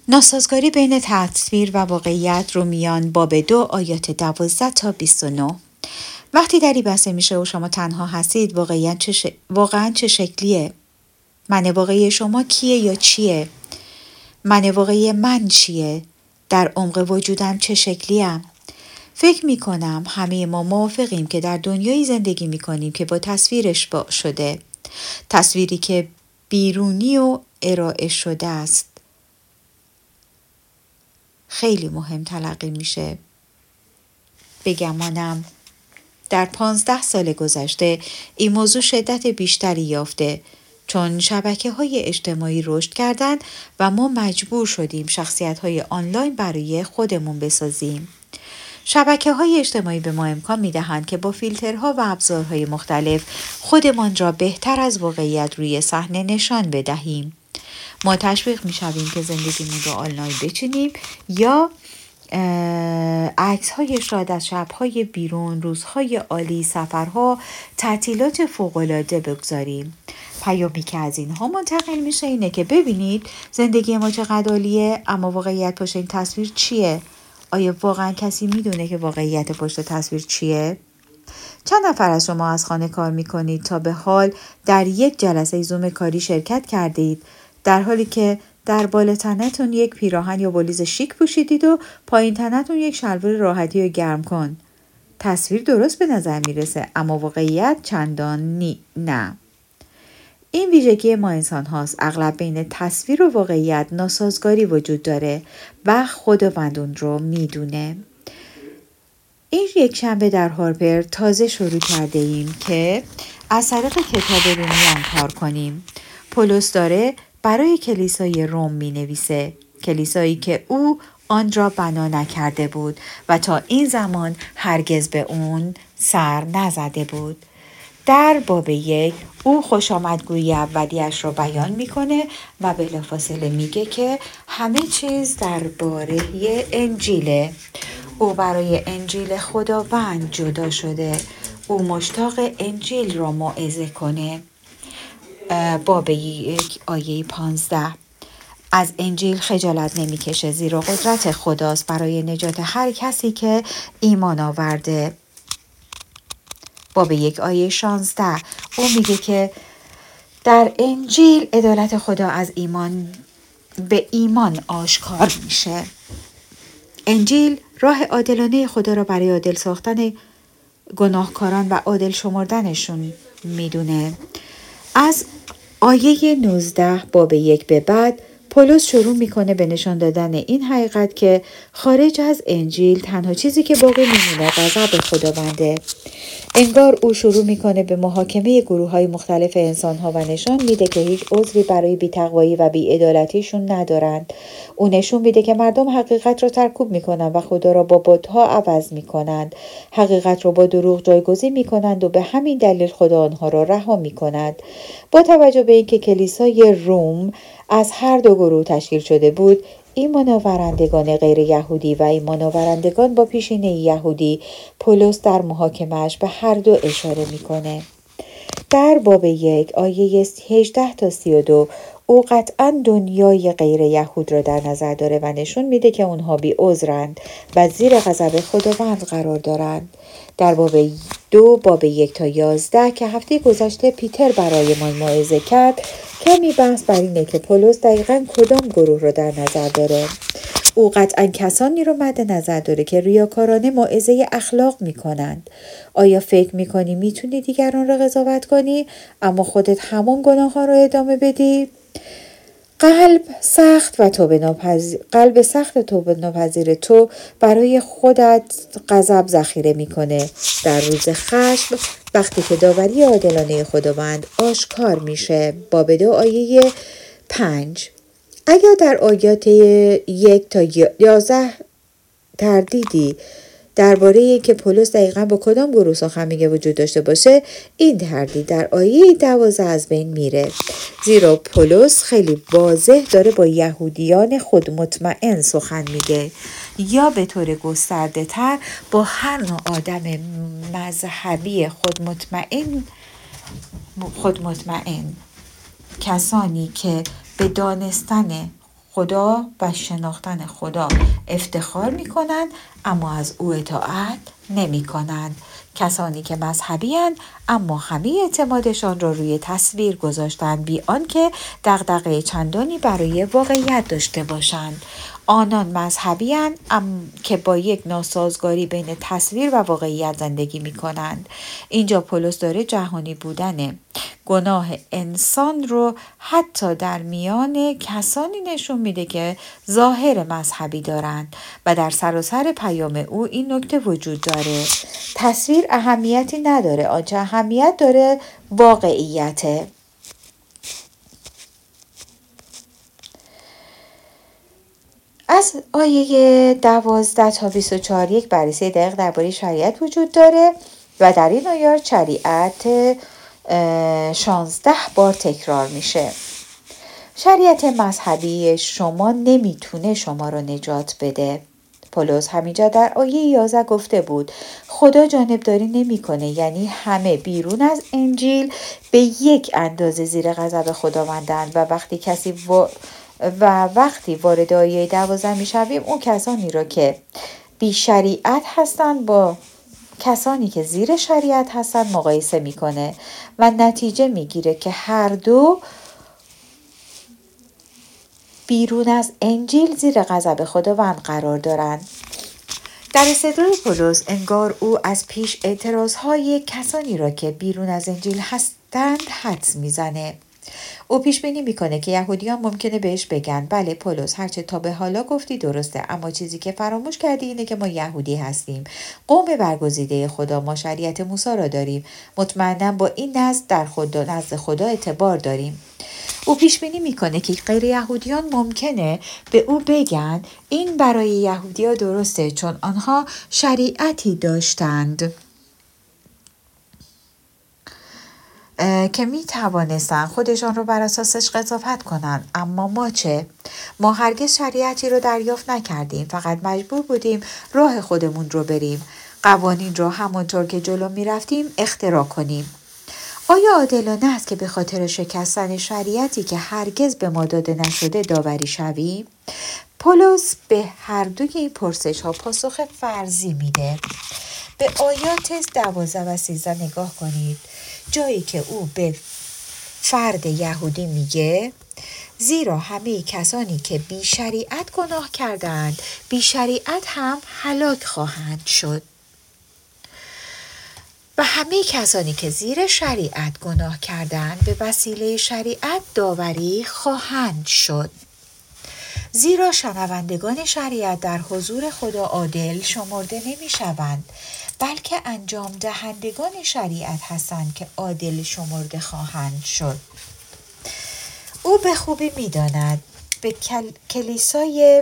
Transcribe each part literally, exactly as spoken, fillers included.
ناسازگاری بین تصویر و واقعیت، رومیان باب دو آیات دوازده تا بیست و نه. وقتی دری بسته میشه و شما تنها هستید، واقعیت چه ش... واقعا چه شکلیه؟ من واقعی شما کیه یا چیه؟ من واقعی من چیه؟ در عمق وجودم چه شکلیم؟ فکر میکنم همه ما موافقیم که در دنیایی زندگی میکنیم که با تصویرش با شده. تصویری که بیرونی و ارائه شده است. خیلی مهم تلقی میشه. بگمانم در پانزده سال گذشته این موضوع شدت بیشتری یافته، چون شبکه‌های اجتماعی رشد کردند و ما مجبور شدیم شخصیت‌های آنلاین برای خودمون بسازیم. شبکه‌های اجتماعی به ما امکان می‌دهند که با فیلترها و ابزارهای مختلف خودمان را بهتر از واقعیت روی صحنه نشان بدهیم. ما تشویق می‌شویم که زندگیمون رو آنلاین بچینیم یا عکس‌هایش را از شب‌های بیرون، روزهای عالی، سفرها، تعطیلات فوق‌العاده بگذاریم. پیامی که از اینها منتقل میشه اینه که ببینید زندگی ما چقدر عالیه، اما واقعیت پشت این تصویر چیه؟ آیا واقعا کسی میدونه که واقعیت پشت تصویر چیه؟ چند نفر از شما از خانه کار میکنید تا به حال در یک جلسه زوم کاری شرکت کردید، در حالی که در بالا تنتون یک پیراهن یا بلوز شیک پوشیدید و پایین تنتون یک شلوار راحتی و گرم کن؟ تصویر درست به نظر میرسه، اما واقعیت چندان نی نه. این ویژگی ما انسان هاست. اغلب بین تصویر و واقعیت ناسازگاری وجود داره و خداوند اون رو میدونه. این یک شنبه در هارپر تازه شروع کرده ایم که از طریق کتاب رومیان کار کنیم. پولس داره برای کلیسای روم می نویسه، کلیسایی که او آن را بنا نکرده بود و تا این زمان هرگز به اون سر نزده بود. در باب یک او خوش آمدگویی اولیش را بیان میکنه و بلافاصله میگه که همه چیز درباره انجیله. او برای انجیل خداوند جدا شده. او مشتاق انجیل را موعظه کنه. باب یک آیه پانزده. از انجیل خجالت نمیکشه، زیرا قدرت خداست برای نجات هر کسی که ایمان آورده. باب یک آیه شانزده او میگه که در انجیل عدالت خدا از ایمان به ایمان آشکار میشه. انجیل راه عادلانه خدا را برای عادل ساختن گناهکاران و عادل شمردنشون میدونه. از آیه نوزده باب یک به بعد پولس شروع میکنه به نشان دادن این حقیقت که خارج از انجیل تنها چیزی که باقی میمونه غضب خداونده. انگار او شروع میکنه به محاکمه گروه‌های مختلف انسان‌ها و نشان میده که هیچ عذری برای بی‌تقوایی و بی‌عدالتیشون ندارند. او نشون میده که مردم حقیقت رو ترکوب میکنند و خدا را با بت‌ها عوض میکنند. حقیقت رو با دروغ جایگزین میکنند و به همین دلیل خدا آنها را رها میکند. با توجه به اینکه کلیسای روم از هر دو گروه تشکیل شده بود، ایمان آورندگان غیر یهودی و ایمان آورندگان با پیشینه یهودی، پولس در محاکمه‌اش به هر دو اشاره میکنه. در باب یک آیه هجده تا سی و دو او قطعا دنیای غیر یهود را در نظر داره و نشون میده که اونها بی عذرند و زیر غضب خداوند قرار دارند. در باب دو باب یک تا یازده که هفته گذشته پیتر برای ما موعظه کرد، کمی بحث بر اینه که پولس دقیقاً کدام گروه رو در نظر داره. او قطعاً کسانی رو مد نظر داره که ریاکارانه موعظه اخلاق میکنند. آیا فکر میکنی میتونی دیگران رو قضاوت کنی اما خودت همون گناه ها رو ادامه بدی؟ قلب سخت و توبه ناپذیر قلب سخت و توبه ناپذیر تو برای خودت غضب ذخیره میکنه در روز خشم، وقتی که داوری عادلانه خداوند آشکار میشه. باب دو آیه پنج. اگر در آیات یک تا یازده تردیدی درباره اینکه پولس دقیقاً با کدام گروه سخن میگه وجود داشته باشه، این تردید در آیه دوازده از بین میره، زیرا پولس خیلی واضح داره با یهودیان خودمطمئن سخن میگه، یا به طور گسترده تر با هر نوع آدم مذهبی خودمطمئن خودمطمئن کسانی که به دانستن خدا و شناختن خدا افتخار می کنند اما از او اطاعت نمی کنند. کسانی که مذهبی هستند اما همه اعتمادشان را روی تصویر گذاشتند بی آنکه دغدغه چندانی برای واقعیت داشته باشند. آنان مذهبی هستند اما که با یک ناسازگاری بین تصویر و واقعیت زندگی می کنند. اینجا پولس داره جهانی بودن گناه انسان رو حتی در میان کسانی نشون میده که ظاهر مذهبی دارند و در سراسر پیام او این نکته وجود داره: تصویر اهمیتی نداره، آنچه اهمیت داره واقعیته. از آیه دوازده تا بیست و چهار یک بررسی دقیق درباره شریعت وجود داره و در این آیات شریعت شانزده بار تکرار میشه. شریعت مذهبی شما نمیتونه شما رو نجات بده. پولس همینجا در آیه یازده گفته بود خدا جانبداری نمیکنه، یعنی همه بیرون از انجیل به یک اندازه زیر غضب خداوندند و وقتی کسی و و وقتی وارد آیه دوازده میشویم اون کسانی را که بی شریعت هستند با کسانی که زیر شریعت هستند مقایسه میکنه و نتیجه میگیره که هر دو بیرون از انجیل زیر غضب خداوند قرار دارند. در استدلال پولس انگار او از پیش اعتراضهای کسانی را که بیرون از انجیل هستند حدس میزنه. او پیش بینی میکنه که یهودیان ممکنه بهش بگن بله پولس هرچه تا به حالا گفتی درسته، اما چیزی که فراموش کردی اینه که ما یهودی هستیم، قوم برگزیده خدا، ما شریعت موسی را داریم، مطمئنا با این نزد در خدا نزد خدا اعتبار داریم. او پیش بینی میکنه که غیر یهودیان ممکنه به او بگن این برای یهودی‌ها درسته چون آنها شریعتی داشتند که می توانستن خودشان رو بر اساسش قضاوت کنن، اما ما چه؟ ما هرگز شریعتی رو دریافت نکردیم، فقط مجبور بودیم راه خودمون رو بریم، قوانین رو همونطور که جلو می رفتیم اختراع کنیم. آیا عادلانه است که به خاطر شکستن شریعتی که هرگز به ما داده نشده داوری شویم؟ پولس به هر دوی این پرسش ها پاسخ فرضی میده. به آیات دوازده و سیزده نگاه کنید، جایی که او به فرد یهودی میگه زیرا همه کسانی که بی شریعت گناه کردند بی شریعت هم هلاک خواهند شد و همه کسانی که زیر شریعت گناه کردند به وسیله شریعت داوری خواهند شد. زیرا شنوندگان شریعت در حضور خدا عادل شمرده نمی شوند، بلکه انجام دهندگان شریعت هستند که عادل شمرده خواهند شد. او به خوبی می داند به کل... کلیسای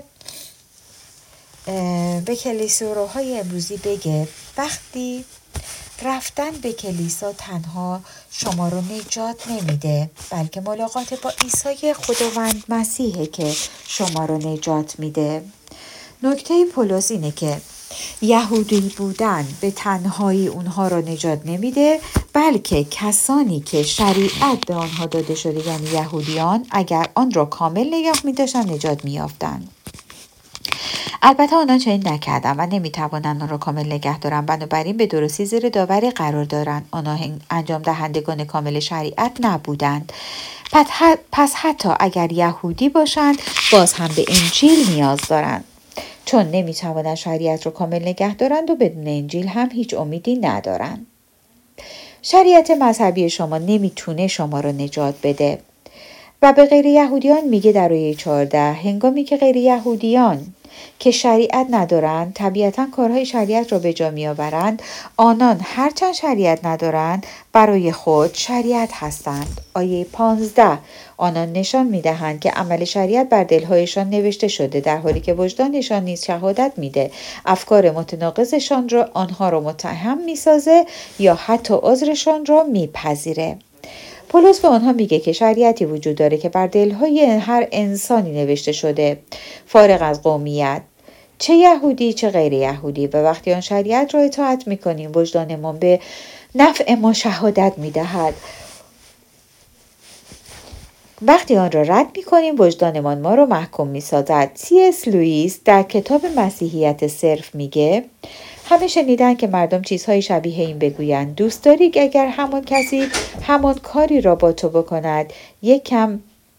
به کلیساروهای امروزی بگه وقتی رفتن به کلیسا تنها شما رو نجات نمیده، بلکه ملاقات با عیسی خداوند مسیحه که شما رو نجات میده. نکته پولس اینه که یهودی بودن به تنهایی اونها را نجات نمیده، بلکه کسانی که شریعت به آنها داده شده یعنی یهودیان اگر آن را کامل نگاه می‌داشتند نجات می‌یافتند. البته آنها چنین نکردند و نمی‌توانند آن را کامل نگه دارند، بنابراین به درستی زیر داوری قرار دارند. آنها انجام دهندگان کامل شریعت نبودند. پس حتی اگر یهودی باشند باز هم به انجیل نیاز دارند، چون نمی‌توانند شریعت را کامل نگه دارند و بدون انجیل هم هیچ امیدی ندارند. شریعت مذهبی شما نمیتونه شما را نجات بده. و به غیر یهودیان میگه در آیه چهارده هنگامی که غیر یهودیان که شریعت ندارند طبیعتاً کارهای شریعت را به جا میآورند، آنان هرچند شریعت ندارند برای خود شریعت هستند. آیه پانزده آنان نشان میدهند که عمل شریعت بر دلهایشان نوشته شده، در حالی که وجدانشان نیز شهادت میده افکار متناقضشان را آنها را متهم میسازه یا حتی عذرشان را میپذیره. پولس به آنها میگه که شریعتی وجود داره که بر دلهای هر انسانی نوشته شده، فارغ از قومیت، چه یهودی چه غیر یهودی، و وقتی آن شریعت را اطاعت میکنیم وجدانمان به نفع ما شهادت میدهد وقتی آن را رد می‌کنیم وجدانمان ما را محکوم می‌سازد. سی اس لوئیس در کتاب مسیحیت صرف میگه همه شنیدن که مردم چیزهای شبیه این بگویند. دوست داری که اگر همان کسی همان کاری را با تو بکند یک کم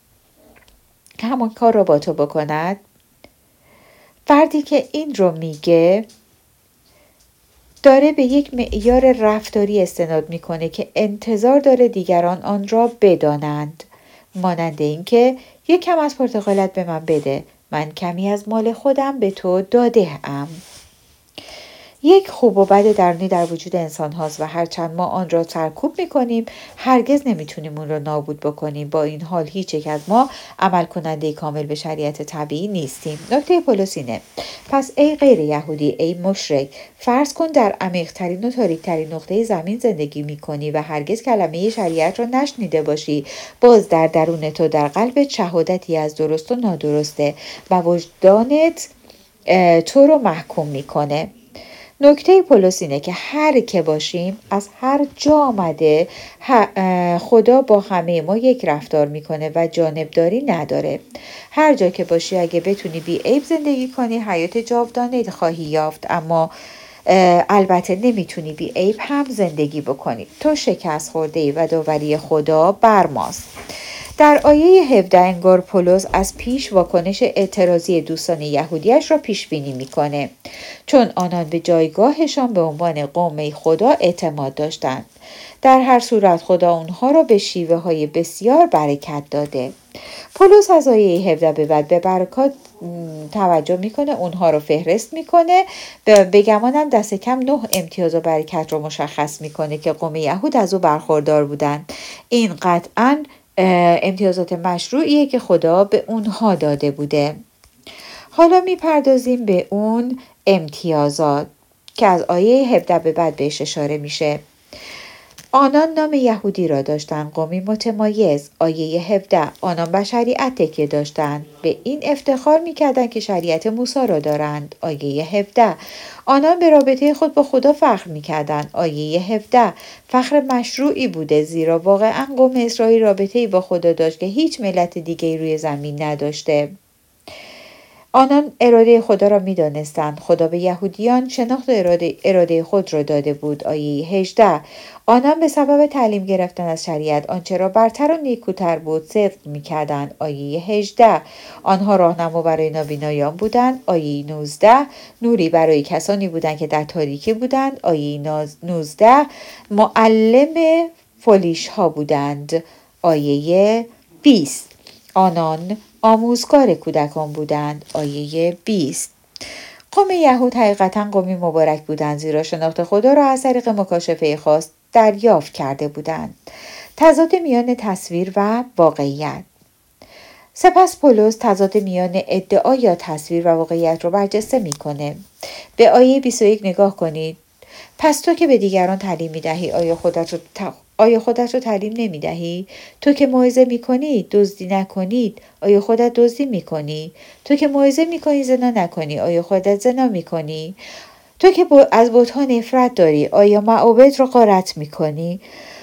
همان کار را با تو بکند؟ فردی که این رو میگه داره به یک معیار رفتاری استناد میکنه که انتظار داره دیگران آن را بدانند، مانند این که یک کم از پرتقالت به من بده، من کمی از مال خودم به تو داده ام. یک خوب و بد درونی در وجود انسان هاست و هرچند ما آن را سرکوب میکنیم هرگز نمیتونیم اون را نابود بکنیم. با این حال هیچ یک از ما عمل کننده کامل به شریعت طبیعی نیستیم. نکته پولس اینه: پس ای غیر یهودی، ای مشرک، فرض کن در عمیق ترین و تاریک ترین نقطه زمین زندگی میکنی و هرگز کلمه شریعت را نشنیده باشی. باز در درون تو در قلبت شهادتی از درست و نادرسته و وجدانت تو رو محکوم میکنه. نکته پولس اینه که هر که باشیم، از هر جا آمده، خدا با همه ما یک رفتار میکنه و جانبداری نداره. هر جا که باشی اگه بتونی بی عیب زندگی کنی حیات جاودانه خواهی یافت، اما البته نمیتونی بی عیب هم زندگی بکنی. تو شکست خورده ای و داوری خدا بر ماست. در آیه هفده انگار پولس از پیش واکنش اعتراضی دوستان یهودیش را پیش بینی میکنه، چون آنان به جایگاهشان به عنوان قوم خدا اعتماد داشتند. در هر صورت خدا اونها را به شیوه های بسیار برکت داده. پولس از آیه هفده به بعد به برکات توجه میکنه، اونها رو فهرست میکنه، بگمانم دست کم نه امتیاز و برکت رو مشخص میکنه که قوم یهود از او برخوردار بودن. این قطعاً امتیازات مشروعیه که خدا به اونها داده بوده. حالا میپردازیم به اون امتیازات که از آیه هفده به بعد بهش اشاره میشه. آنان نام یهودی را داشتند، قومی متمایز. آیه هفده آنان به شریعت تکیه داشتند، به این افتخار میکردند که شریعت موسی را دارند. آیه هفده آنان به رابطه خود با خدا فخر میکردند. آیه هفده فخر مشروعی بوده، زیرا واقعا قوم اسرائیل رابطه‌ای با خدا داشت که هیچ ملت دیگه‌ای روی زمین نداشته. آنان اراده خدا را می دانستند. خدا به یهودیان شناخت اراده, اراده خود را داده بود. آیه هجده آنان به سبب تعلیم گرفتن از شریعت آنچه را برتر و نیکوتر بود صدق می کردند. آیه هجده آنها راهنما برای نابینایان بودند. آیه نوزده نوری برای کسانی بودند که در تاریکی بودند. آیه نوزده معلم فلیش ها بودند. آیه بیست آنان آموزگار کودکان بودند. آیه بیست قوم یهود حقیقتا قومی مبارک بودند، زیرا شناخت خدا را از طریق مکاشفه خاص دریافت کرده بودند. تضاد میان تصویر و واقعیت. سپس پولس تضاد میان ادعا یا تصویر و واقعیت را برجسته میکنه. به آیه بیست و یک نگاه کنید. پس تو که به دیگران تعلیم میدهی، آیا خودت رو ت... آیا خودت رو تعلیم نمی دهی؟ تو که موعظه می کنی دزدی نکنید، آیا خودت دزدی می کنی؟ تو که موعظه می کنی زنا نکنی، آیا خودت زنا می کنی؟ تو که از بت‌ها نفرت داری، آیا معابد رو غارت می کنی؟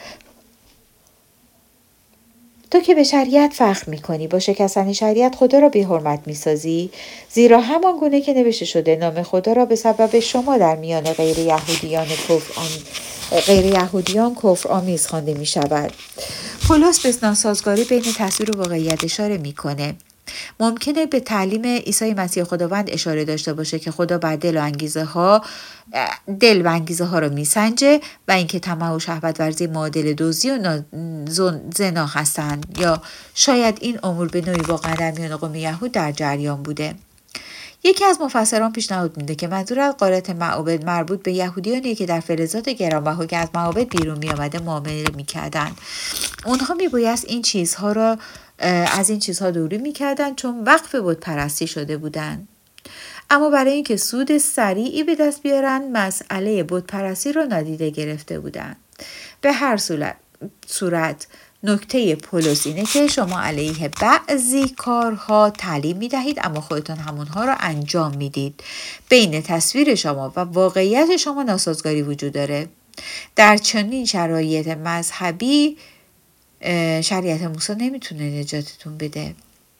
تو که به شریعت فخر می کنی، با شکستن شریعت خدا را بی حرمت می سازی؟ زیرا همان گونه که نوشته شده نام خدا را به سبب شما در میان غیر یهودیان کفر آن غیر یهودیان کفر آمیز خوانده می شود. پولس به ناسازگاری بین تصویر و واقعیت اشاره می کنه. ممکنه به تعلیم عیسی مسیح خداوند اشاره داشته باشه که خدا بر دل و انگیزه ها دل و انگیزه ها رو میسنجه و اینکه طمع و شهوت ورزی معادل دزدی و زنا هستند، یا شاید این امور به نوعی واقعا در میان قوم یهود در جریان بوده. یکی از مفسران پیشنهاد میده که منظور از غارت معابد مربوط به یهودیانی که در فلزات گرانبها که از معابد بیرون می آمده معامله میکردند. اونها میبایست این چیزها را از این چیزها دوری میکردند چون وقف بت پرستی شده بودند. اما برای اینکه سود سریعی به دست بیارن مسئله بت پرستی را نادیده گرفته بودند. به هر صورت, صورت نکته پولس اینه که شما علیه بعضی کارها تعلیم میدهید اما خودتان همونها را انجام میدید. بین تصویر شما و واقعیت شما ناسازگاری وجود داره. در چنین شرایط مذهبی شریعت موسی نمیتونه نجاتتون بده.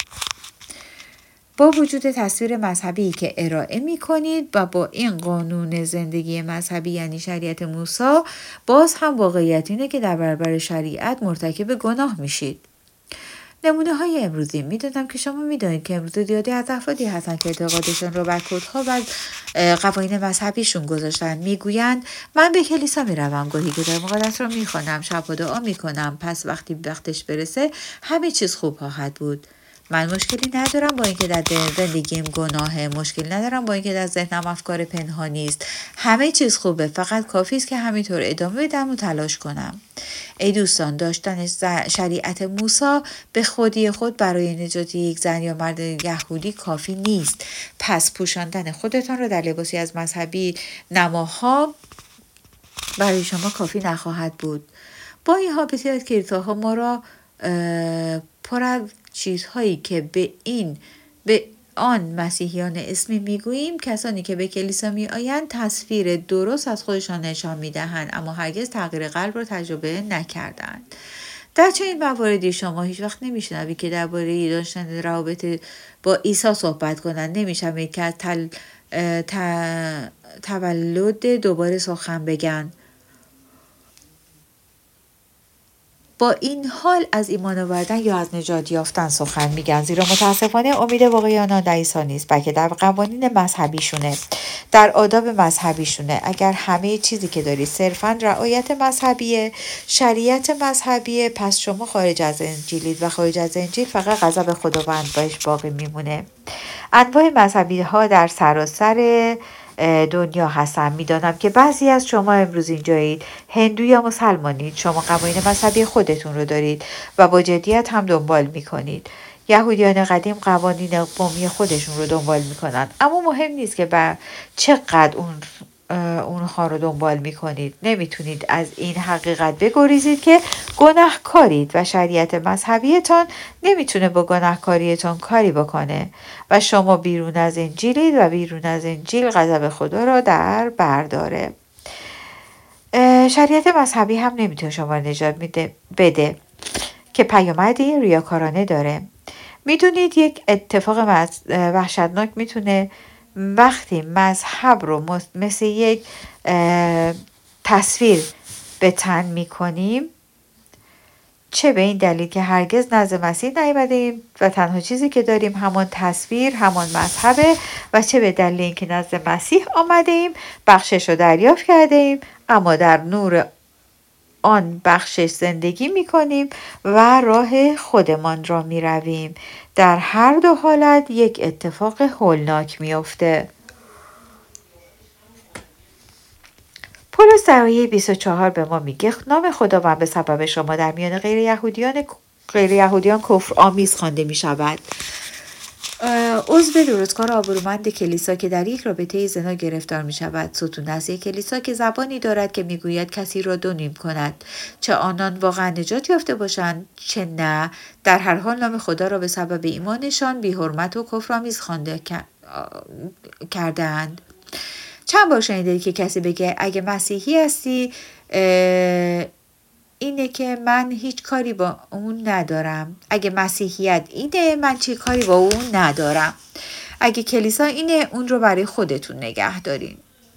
با وجود تصویر مذهبی که ارائه می کنید و با این قانون زندگی مذهبی یعنی شریعت موسی، باز هم واقعیت اینه که در برابر شریعت مرتکب گناه میشید. نمونه های امروزی میدونم که شما میدونید که امروز زیادی از افرادی هستن که اعتقادشون رو بر کدها و قوانین مذهبیشون گذاشتن. میگویند من به کلیسا میروم، گاهی کتاب مقدس رو میخونم، شب دعا میکنم، پس وقتی وقتش برسه همه چیز خوب خواهد بود. من مشکلی ندارم با اینکه در زندگیم گناهه، مشکلی ندارم با اینکه در ذهنم افکار پنهانی است. همه چیز خوبه، فقط کافی است که همینطور ادامه بدم و تلاش کنم. ای دوستان، داشتن شریعت موسی به خودی خود برای نجات یک زن یا مرد یهودی کافی نیست. پس پوشاندن خودتان را در لباسی از مذهبی نماها برای شما کافی نخواهد بود. با این ها بسیار از کلیساها ما را پر از چیزهایی که به این به آن مسیحیان اسمی میگوییم، کسانی که به کلیسا می آیند تصویر درست از خودشان نشان میدهند اما هرگز تغییر قلب را تجربه نکردند. در چنین مواردی شما هیچ وقت نمیشنوید که درباره داشتن روابط با عیسی صحبت کنند. نمیشنوید که از تل... ت... تولد دوباره سخن بگن. با این حال از ایمان آوردن یا از نجات یافتن سخن میگن، زیرا متاسفانه امید واقعی آنها در عیسی نیست، بلکه در قوانین مذهبیشونه، در آداب مذهبیشونه. اگر همه چیزی که دارید صرفاً رعایت مذهبیه، شریعت مذهبیه، پس شما خارج از انجیلید و خارج از انجیل فقط غضب خداوند باش باقی میمونه. انواع مذهبی ها در سراسر دنیا هستم. میدانم که بعضی از شما امروز اینجایید، هندو یا مسلمانید، شما قوانین مذهبی خودتون رو دارید و با جدیت هم دنبال میکنید. یهودیان قدیم قوانین قومی خودشون رو دنبال میکنن، اما مهم نیست که بر چقدر اون اونها رو دنبال میکنید. نمیتونید از این حقیقت بگریزید که گناهکارید و شریعت مذهبیتان نمیتونه با گناهکاریتان کاری بکنه و شما بیرون از انجیلید و بیرون از انجیل غضب خدا را در برداره. شریعت مذهبی هم نمیتونه شما رو نجات میده بده که پیامدی ریاکارانه داره. میدونید یک اتفاق وحشتناک میتونه وقتی مذهب رو مثل یک تصویر به تن میکنیم، چه به این دلیل که هرگز نزد مسیح نیامدیم و تنها چیزی که داریم همان تصویر، همان مذهبه، و چه به دلیل اینکه نزد مسیح آمده ایم، بخشش رو دریافت کرده ایم، اما در نور آن بخشش زندگی می کنیم و راه خودمان را می رویم. در هر دو حالت یک اتفاق هولناک می افته. پولس در آیه بیست و چهار به ما میگه نام خداوند به سبب شما در میان غیر یهودیان غیر یهودیان کفر آمیز خوانده می شود. عضو درستکار آبرومند کلیسا که در یک رابطه زنا گرفتار می شود ستون است. یک کلیسا که زبانی دارد که می گوید کسی را دو نیم کند، چه آنان واقعا نجات یافته باشند چه نه، در هر حال نام خدا را به سبب ایمانشان بی حرمت و کفرآمیز خوانده کردند. چند بار شنیدید که کسی بگه اگه مسیحی هستی اینه که من هیچ کاری با اون ندارم، اگه مسیحیت اینه من چی کاری با اون ندارم، اگه کلیسا اینه اون رو برای خودتون نگه دارین.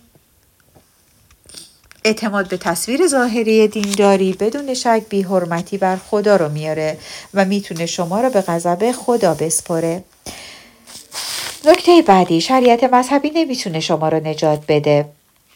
اعتماد به تصویر ظاهری دینداری بدون شک بی حرمتی بر خدا رو میاره و میتونه شما رو به غضب خدا بسپاره. نکته بعدی، شریعت مذهبی نمیتونه شما رو نجات بده.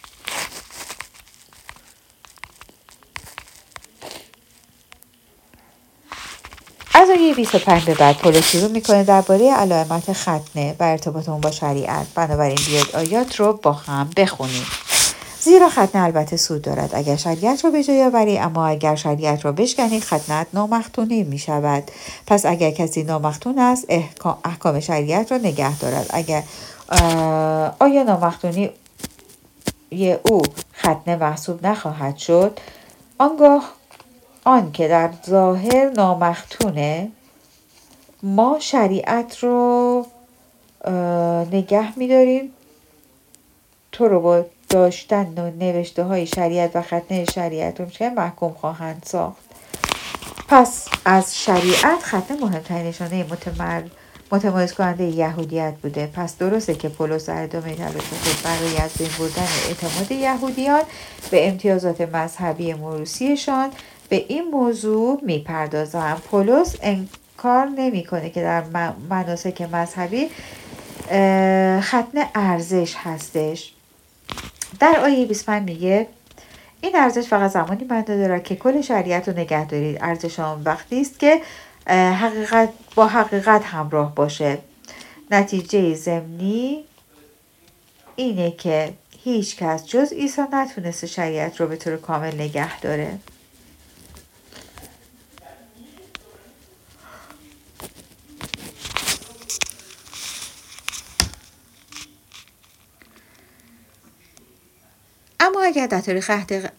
از آیه بیست و پنج به بعد پولس شروع میکنه درباره علامت ختنه و ارتباط اون با شریعت. بنابراین بیاید آیات رو با هم بخونیم. زیرا ختنه البته سود دارد اگر شریعت رو به جای آوری، اما اگر شریعت رو بشکنید ختنت نامختونی می شود. پس اگر کسی نامختون است احکام شریعت رو نگه دارد. اگر آیا نامختونی او ختنه محسوب نخواهد شد؟ آنگاه آن که در ظاهر نامختونه، ما شریعت رو نگه می داریم، تو رو با داشتن و نوشته های شریعت و ختنه شریعت رو میشه محکوم خواهند ساخت. پس از شریعت ختنه مهمترین نشانه متمر متمایز کننده یهودیت بوده. پس درسته که پولس در ادامه تلاش خود برای از بین بردن اعتماد یهودیان به امتیازات مذهبی موروثیشان به این موضوع میپردازند. پولس انکار نمیکنه که در مناسک مذهبی ختنه ارزش هستش. در آیه بیست و پنج میگه این ارزش فقط زمانی معنا دارد که کل شریعت رو نگه دارید. ارزش آن وقتی است که حقیقت با حقیقت همراه باشه. نتیجه ضمنی اینه که هیچ کس جز عیسی نتونسته شریعت رو به طور کامل نگه داره. اما اگر در تاریخ عهد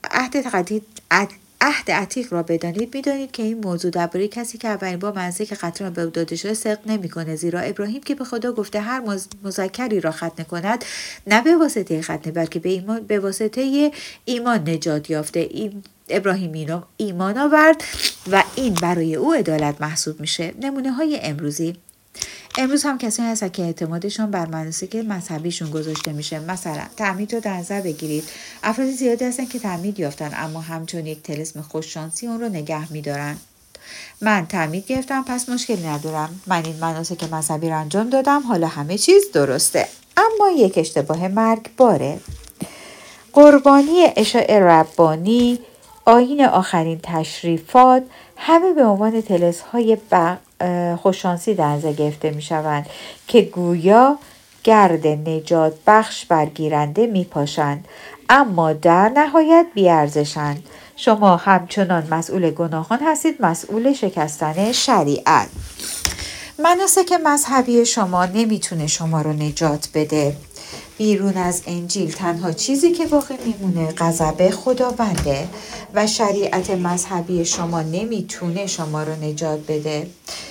عهد عتیق را بدانید، می‌دانید که این موضوع درباره کسی که اولین بار نزدیک ختنه را به او داده شده صدق نمی‌کند، زیرا ابراهیم که به خدا گفته هر مذکری را ختنه کند، نه به واسطه ختنه بلکه به ایمان به واسطه ایمان نجات یافته. این ابراهیم ایمان آورد و این برای او عدالت محسوب میشه. نمونه‌های امروزی امروز هم کسانی هستن که اعتمادشون بر مناسک مذهبیشون گذاشته میشه. مثلا تعمید رو در نظر بگیرید. افراد زیادی هستن که تعمید یافتن اما همچون یک طلسم خوششانسی اون رو نگه میدارن. من تعمید گرفتم پس مشکلی ندارم. من این مناسک مذهبی رو انجام دادم، حالا همه چیز درسته. اما یک اشتباه مرگباره. قربانی عشاء ربانی، آیین آخرین تشریفات، همه به عنوان طلسم‌های خوششانسی در نظر گرفته می شوند که گویا گرد نجات بخش برگیرنده می پاشند، اما در نهایت بی‌ارزشند. شما همچنان مسئول گناهان هستید، مسئول شکستن شریعت. مناسک مذهبی شما نمیتونه شما رو نجات بده. بیرون از انجیل تنها چیزی که باقی میمونه غضب خداونده و شریعت مذهبی شما نمیتونه شما رو نجات بده.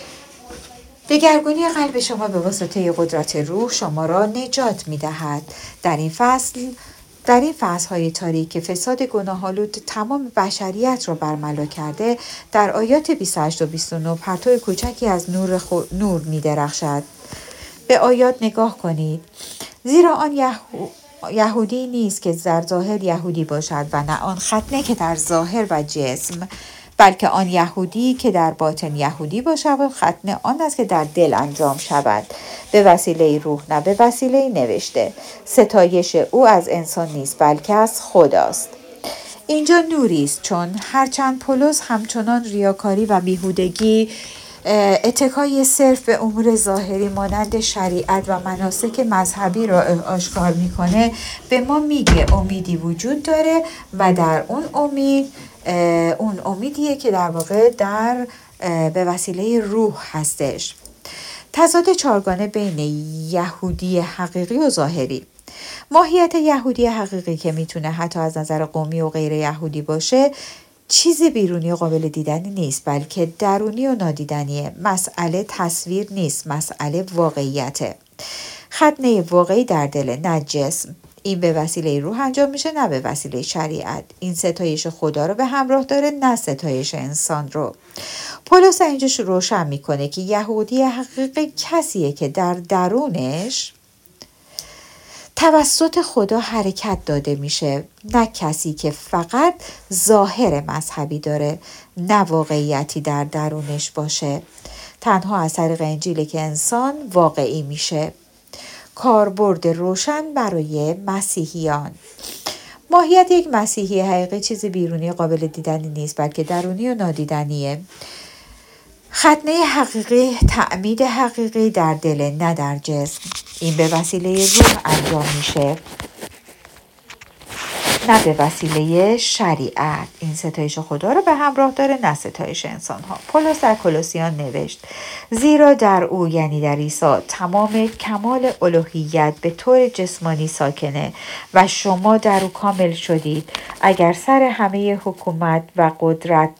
دگرگونی قلب شما به واسطه قدرت روح شما را نجات میدهد. در این فصل در این فصل‌های تاریک که فساد گناه‌آلود تمام بشریت را برملا کرده، در آیات بیست و هشت و بیست و نه پرتو کوچکی از نور خو... نور می‌درخشد. به آیات نگاه کنید. زیرا آن یهو... یهودی نیست که در ظاهر یهودی باشد و نه آن ختنه که در ظاهر و جسم، بلکه آن یهودی که در باطن یهودی باشد و ختنه آن است که در دل انجام شود، به وسیله روح نه به وسیله نوشته. ستایش او از انسان نیست بلکه از خداست. اینجا نوری است، چون هرچند پولس همچنان ریاکاری و بیهودگی اتکای صرف به امور ظاهری مانند شریعت و مناسک مذهبی را آشکار میکنه، به ما میگه امیدی وجود داره و در اون امید اون امیدیه که در واقع در به وسیله روح هستش. تضاد چهارگانه بین یهودی حقیقی و ظاهری. ماهیت یهودی حقیقی که میتونه حتی از نظر قومی و غیر یهودی باشه، چیزی بیرونی و قابل دیدنی نیست بلکه درونی و نادیدنیه. مسئله تصویر نیست، مسئله واقعیته. ختنه واقعی در دل نه جسم. این به وسیله روح انجام میشه نه به وسیله شریعت. این ستایش خدا رو به همراه داره نه ستایش انسان رو. پولس اینجا روشن میکنه که یهودی حقیقی کسیه که در درونش توسط خدا حرکت داده میشه، نه کسی که فقط ظاهر مذهبی داره نه واقعیتی در درونش باشه. تنها از طریق انجیل که انسان واقعی میشه. کاربرد روشن برای مسیحیان. ماهیت یک مسیحی حقیقی چیز بیرونی قابل دیدنی نیست بلکه درونی و نادیدنیه. ختنه حقیقی، تعمید حقیقی در دل نه در جسم. این به وسیله روح انجام میشه نه به وسیله شریعت. این ستایش خدا رو به همراه داره نه ستایش انسان ها. پولس در کولوسیان نوشت: زیرا در او یعنی در عیسی تمام کمال الوهیت به طور جسمانی ساکنه و شما در او کامل شدید. اگر سر همه حکومت و قدرت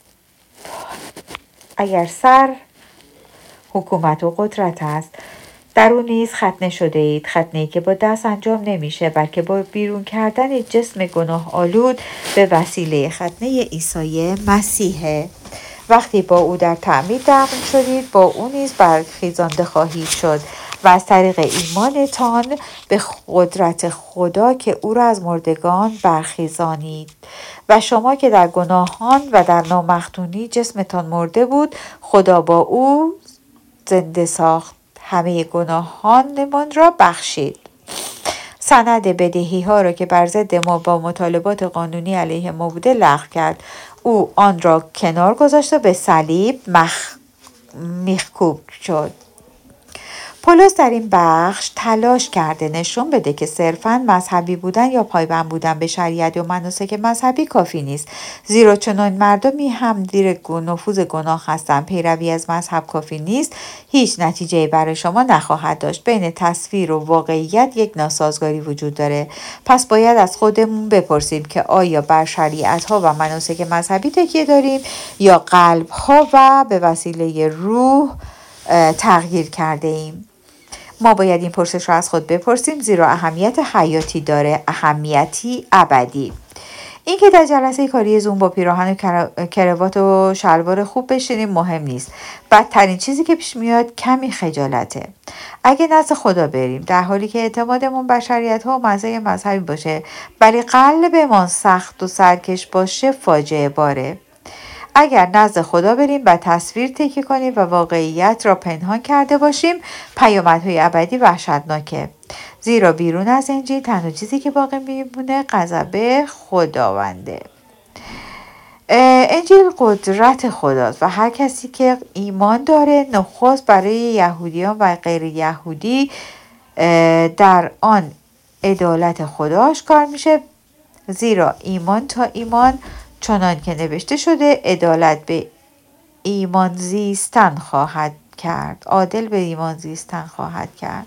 اگر سر حکومت و قدرت است، در اون نیز ختنه شده اید. ختنه‌ای که با دست انجام نمیشه بلکه با بیرون کردن جسم گناه آلود به وسیله ختنه عیسی مسیح. وقتی با او در تعمید دفن شدید با او نیز برخیزانده خواهید شد و از طریق ایمانتان به قدرت خدا که او را از مردگان برخیزانید. و شما که در گناهان و در نامختونی جسمتان مرده بود خدا با او زنده ساخت، همه گناهانمان را بخشید. سند بدهی ها را که بر ضد ما با مطالبات قانونی علیه ما بوده لغو کرد. او آن را کنار گذاشت و به صلیب مخ... میخکوب شد. پولس در این بخش تلاش کرده نشون بده که صرفاً مذهبی بودن یا پایبند بودن به شریعت یا مناسک مذهبی کافی نیست، زیرا چنان مردمی هم زیر نفوذ گناه هستند. پیروی از مذهب کافی نیست، هیچ نتیجه‌ای برای شما نخواهد داشت. بین تصویر و واقعیت یک ناسازگاری وجود داره. پس باید از خودمون بپرسیم که آیا بر شریعت‌ها و مناسک مذهبی تکیه داریم یا قلب‌ها و به وسیله روح تغییر کرده ایم؟ ما باید این پرسش را از خود بپرسیم، زیرا اهمیت حیاتی داره، اهمیتی ابدی. این که در جلسه کاری زوم با پیراهن و کراوات و شلوار خوب بشینیم مهم نیست. بدترین چیزی که پیش میاد کمی خجالته. اگه نزد خدا بریم در حالی که اعتمادمون بر شریعت ها و مذهب مذهبی باشه ولی قلبمون سخت و سرکش باشه فاجعه باره. اگر نزد خدا بریم و تصویر تکیه کنیم و واقعیت را پنهان کرده باشیم پیامدهای ابدی وحشتناکه، زیرا بیرون از انجیل تنها چیزی که باقی میمونه غضب خداونده. انجیل قدرت خداست و هر کسی که ایمان داره نخست برای یهودیان و غیر یهودی در آن عدالت خدا آشکار میشه، زیرا ایمان تا ایمان چنان که نوشته شده عدالت به ایمان زیستن خواهد کرد، عادل به ایمان زیستن خواهد کرد.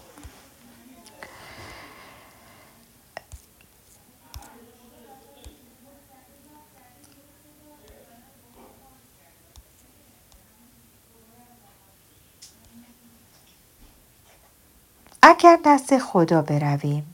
اگر نزد خدا برویم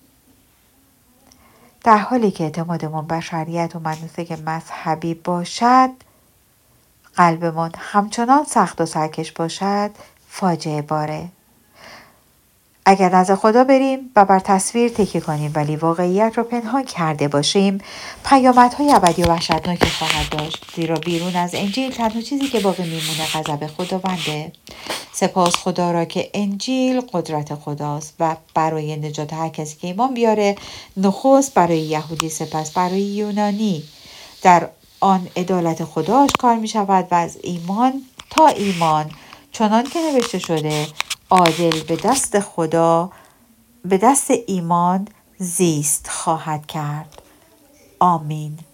در حالی که اعتمادمون بر شریعت و مناسک مذهبی باشد قلبمون همچنان سخت و سرکش باشد فاجعه باره. اگر نزد خدا بریم و بر تصویر تکیه کنیم ولی واقعیت را پنهان کرده باشیم پیامدهای ابدی و وحشتناکی خواهد داشت، زیرا بیرون از انجیل تنها چیزی که باقی میمونه غضب خداونده. سپاس خدا را که انجیل قدرت خداست و برای نجات هر کسی که ایمان بیاره، نخست برای یهودی سپس برای یونانی در آن عدالت خدا آشکار می شود و از ایمان تا ایمان چنان که نوشته شده عادل به دست خدا به دست ایمان زیست خواهد کرد. آمین.